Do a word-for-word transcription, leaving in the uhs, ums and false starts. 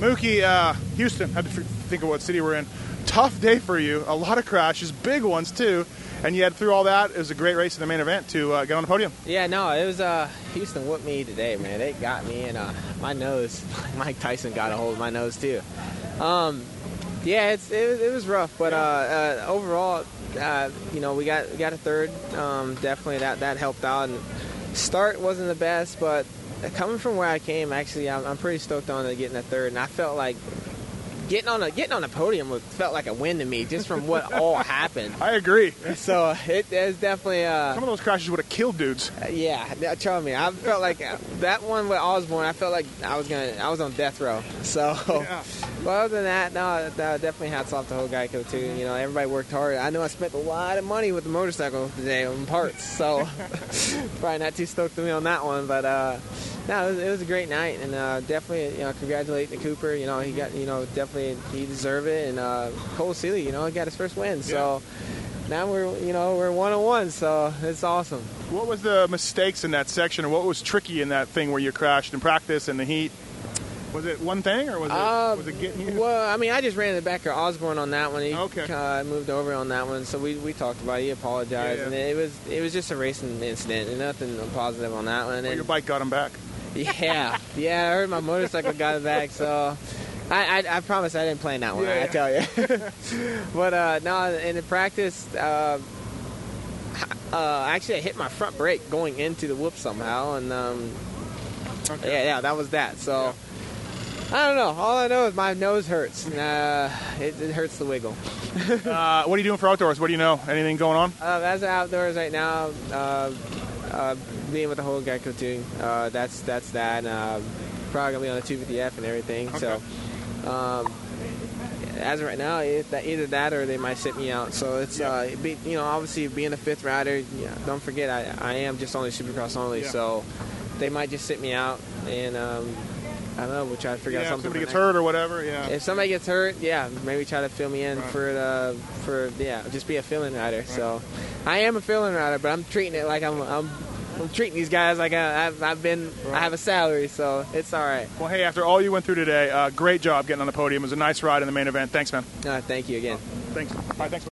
Mookie, uh, Houston, had to think of what city we're in. Tough day for you. A lot of crashes, big ones too. And yet through all that, it was a great race in the main event to uh, get on the podium. Yeah, no, it was uh, Houston whooped me today, man. They got me, and uh, my nose, Mike Tyson got a hold of my nose too. Um, yeah, it's, it, was, it was rough, but uh, uh, overall, uh, you know, we got we got a third. Um, definitely that, that helped out. And start wasn't the best, but coming from where I came, actually, I'm, I'm pretty stoked on getting a third. And I felt like getting on a getting on the podium was, felt like a win to me, just from what all happened. I agree. So it is definitely uh, some of those crashes would have killed dudes. Uh, yeah, trust me. I felt like that one with Osborne. I felt like I was gonna I was on death row. So, yeah. But other than that, no, no, definitely hats off to whole Geico too. You know, everybody worked hard. I know I spent a lot of money with the motorcycle today on parts, so probably not too stoked to me on that one, but. Uh, No, it was, it was a great night, and uh, definitely, you know, congratulating Cooper. You know, he got, you know, definitely he deserved it, and uh, Cole Seeley, you know, he got his first win. So yeah. Now we're, you know, we're one on one. So it's awesome. What was the mistakes in that section, or what was tricky in that thing where you crashed in practice in the heat? Was it one thing, or was it, uh, was it getting you? Well, I mean, I just ran in the back of Osborne on that one. He okay. uh, moved over on that one, so we, we talked about it. He apologized, yeah, yeah. and it was it was just a racing incident, and nothing positive on that one. Well, and, your bike got him back. Yeah, yeah. I heard my motorcycle got it back, so I, I, I promise I didn't plan that one. Yeah, I yeah. tell you. But uh, no, in the practice, uh, uh, actually I hit my front brake going into the whoop somehow, and um, okay. yeah, yeah, that was that. So. Yeah. I don't know. All I know is my nose hurts. Uh, it, it hurts to wiggle. uh, what are you doing for outdoors? What do you know? Anything going on? Uh, as of outdoors right now, uh, uh, being with the whole Geico team, uh, that's that's that. Uh, probably gonna be on the two fifty F and everything. Okay. So, um, as of right now, it, that, either that or they might sit me out. So it's yeah. uh, be, you know, obviously being a fifth rider, yeah, don't forget I, I am just only Supercross only. Yeah. So they might just sit me out and. Um, I don't know. We'll try to figure yeah, out something. If somebody gets hurt or whatever, yeah. If somebody gets hurt, yeah, maybe try to fill me in right. for the for yeah, just be a fill-in rider. Right. So, I am a fill-in rider, but I'm treating it like I'm I'm, I'm treating these guys like I, I've I've been right. I have a salary, so it's all right. Well, hey, after all you went through today, uh, great job getting on the podium. It was a nice ride in the main event. Thanks, man. Uh, thank you again. Thanks. All right, thanks.